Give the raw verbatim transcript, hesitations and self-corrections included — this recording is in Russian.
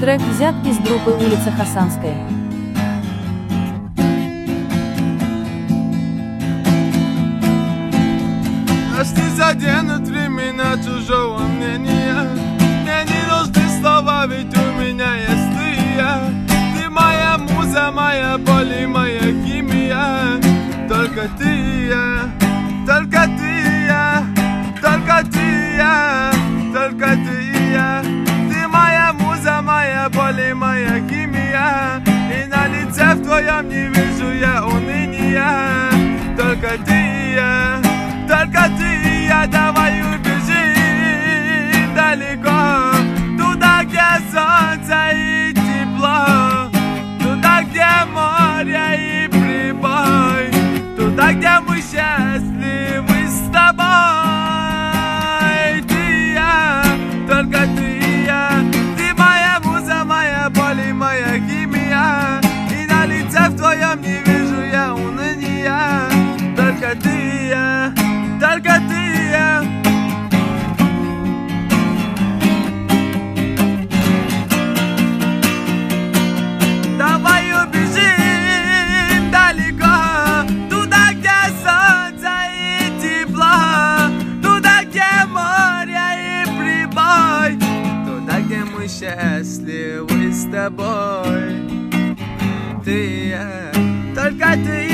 Трек взят из группы «Улица Хасанская». Аж не заденут времена чужого мнения. Мне не нужны слова, ведь у меня есть ты и я. Ты моя муза, моя боль и моя химия. Только ты и я, только ты и я, только ты и я, только ты и я. Ты моя муза, моя боль и моя химия. И на лице в твоем не вижу я уныния. Только ты и я, только ты и я. Давай убежим далеко, туда, где солнце и тепло, туда, где море и прибой, туда, где мы счастливы с тобой. Ты и я, только ты и я. Ты моя муза, моя боль и моя химия. И на лице в твоем не вижу я уныния. Только ты и я, только ты и я. Давай убежим далеко, туда, где солнце и тепло, туда, где море и прибой, туда, где мы счастливы с тобой. Ты и я, только ты и я.